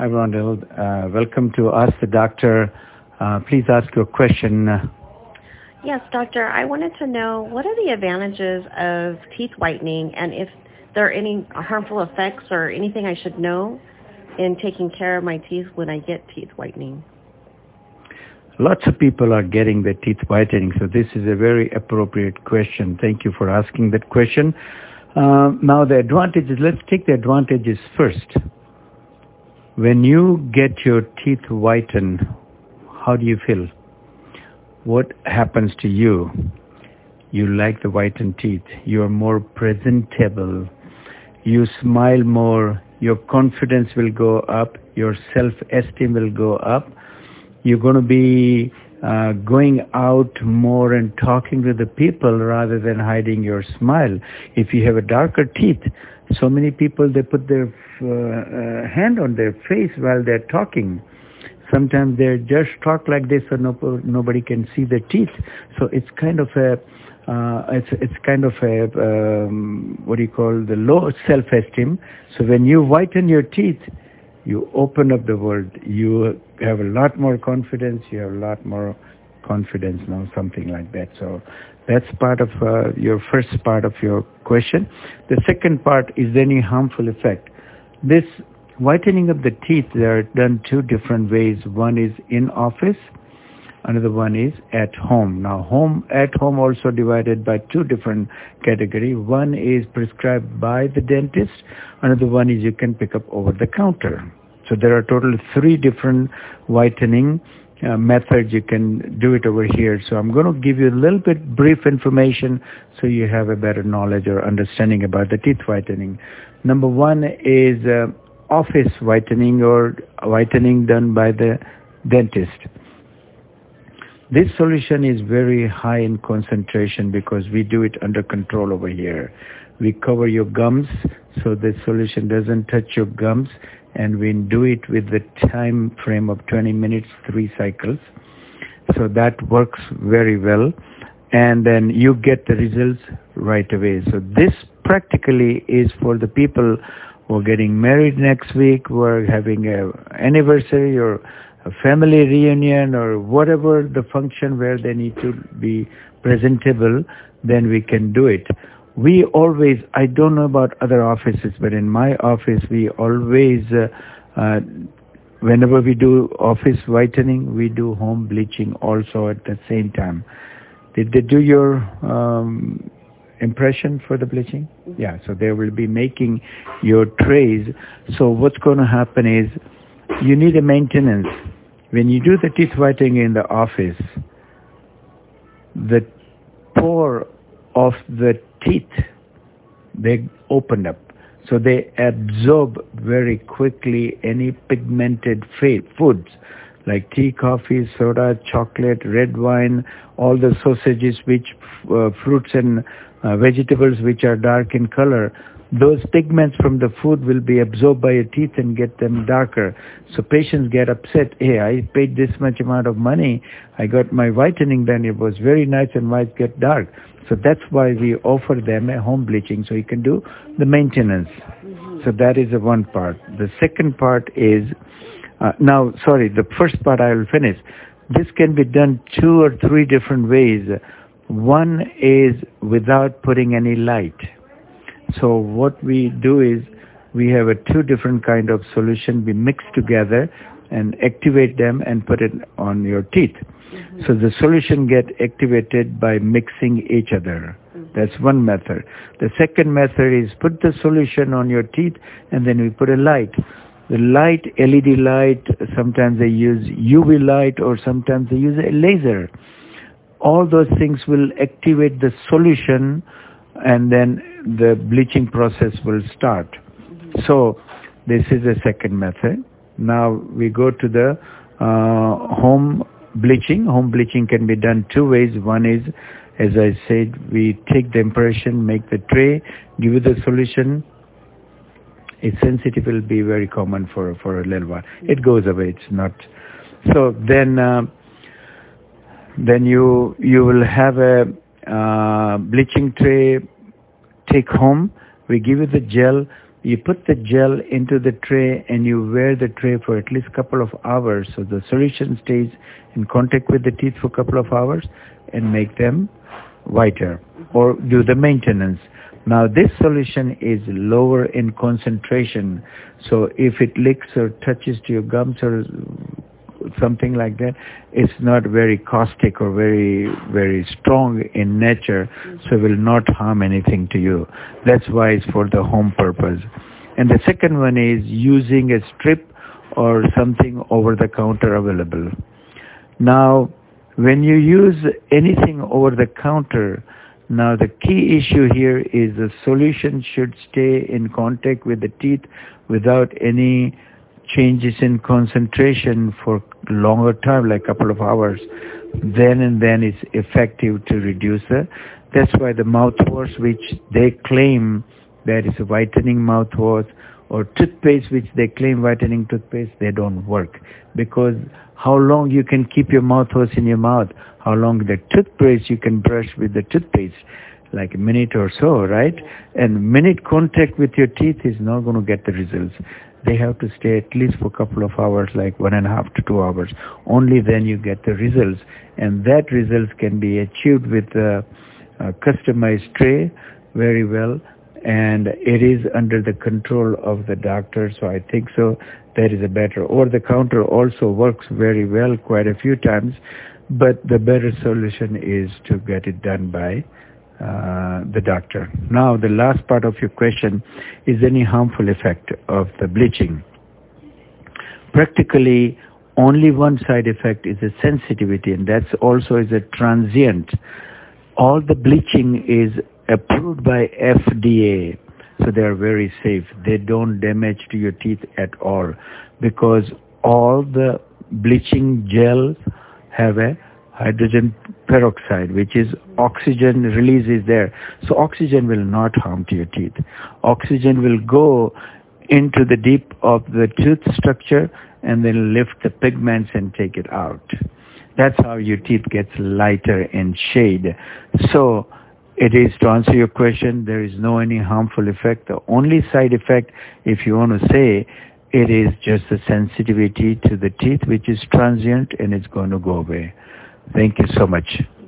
Hi, Ronald. Welcome to Ask the Doctor. Please ask your question. Yes, doctor. I wanted to know what are the advantages of teeth whitening and if there are any harmful effects or anything I should know in taking care of my teeth when I get teeth whitening. Lots of people are getting their teeth whitening, so this is a very appropriate question. Thank you for asking that question. Now the advantages, let's take the advantages first. When you get your teeth whitened, how do you feel? What happens to you? You like the whitened teeth. You are more presentable. You smile more. Your confidence will go up. Your self-esteem will go up. You're going to be going out more and talking to the people rather than hiding your smile. If you have a darker teeth, so many people, they put their hand on their face while they're talking. Sometimes they just talk like this so nobody can see their teeth. So it's kind of a, what do you call, the low self-esteem. So when you whiten your teeth, you open up the world. You have a lot more confidence. You have a lot more confidence now, something like that. So that's part of your first part of your question. The second part is any harmful effect. This whitening of the teeth, they are done two different ways. One is in office, another one is at home. Now, at home also divided by two different categories. One is prescribed by the dentist, another one is you can pick up over the counter. So there are total 3 different whitening methods. You can do it over here. So I'm going to give you a little bit brief information so you have a better knowledge or understanding about the teeth whitening. Number one is office whitening or whitening done by the dentist. This solution is very high in concentration because we do it under control over here. We cover your gums so the solution doesn't touch your gums, and we do it with the time frame of 20 minutes, 3 cycles. So that works very well, and then you get the results right away. So this practically is for the people who are getting married next week, who are having an anniversary or a family reunion or whatever the function where they need to be presentable, then we can do it. We always, I don't know about other offices, but in my office, we always, whenever we do office whitening, we do home bleaching also at the same time. Did they do your impression for the bleaching? Yeah, so they will be making your trays. So what's going to happen is you need a maintenance. When you do the teeth whitening in the office, the pore of the teeth, they open up. So they absorb very quickly any pigmented foods like tea, coffee, soda, chocolate, red wine, all the sausages, fruits and vegetables which are dark in color. Those pigments from the food will be absorbed by your teeth and get them darker. So patients get upset. Hey, I paid this much amount of money. I got my whitening done. It was very nice and why it get dark? So that's why we offer them a home bleaching so you can do the maintenance. So that is the one part. The second part is, the first part I will finish. This can be done 2 or 3 different ways. One is without putting any light. So what we do is we have 2 different kind of solution. We mix together and activate them and put it on your teeth. So the solution get activated by mixing each other. That's one method. The second method is put the solution on your teeth and then we put a light. The light, LED light, sometimes they use UV light or sometimes they use a laser. All those things will activate the solution and then the bleaching process will start. So this is the second method. Now we go to the home bleaching. Home bleaching can be done 2 ways. One is, as I said, we take the impression, make the tray, give it the solution. It's sensitive, will be very common for a little while. It goes away, it's not. So then you will have a bleaching tray, take home. We give you the gel. You put the gel into the tray and you wear the tray for at least a couple of hours so the solution stays in contact with the teeth for a couple of hours and make them whiter, or do the maintenance. Now this solution is lower in concentration, so if it licks or touches to your gums or something like that, it's not very caustic or very, very strong in nature, so it will not harm anything to you. That's why it's for the home purpose. And the second one is using a strip or something over the counter available. Now, when you use anything over the counter, now the key issue here is the solution should stay in contact with the teeth without any changes in concentration for longer time, like a couple of hours. Then it's effective to reduce the. That's why the mouthwash, which they claim that is a whitening mouthwash, or toothpaste, which they claim whitening toothpaste, they don't work. Because how long you can keep your mouthwash in your mouth? How long the toothpaste you can brush with the toothpaste? Like a minute or so, right? And minute contact with your teeth is not going to get the results. They have to stay at least for a couple of hours, like 1.5 to 2 hours. Only then you get the results. And that results can be achieved with a customized tray very well. And it is under the control of the doctor, so I think so that is a better. Over the counter also works very well quite a few times, but the better solution is to get it done by the doctor. Now, the last part of your question is any harmful effect of the bleaching. Practically, only one side effect is a sensitivity, and that's also is a transient. All the bleaching is approved by FDA, so they are very safe. They don't damage to your teeth at all, because all the bleaching gels have a hydrogen peroxide, which is oxygen release is there. So oxygen will not harm to your teeth. Oxygen will go into the deep of the tooth structure and then lift the pigments and take it out. That's how your teeth gets lighter in shade. So it is, to answer your question, there is no any harmful effect. The only side effect, if you want to say, it is just the sensitivity to the teeth, which is transient and it's going to go away. Thank you so much.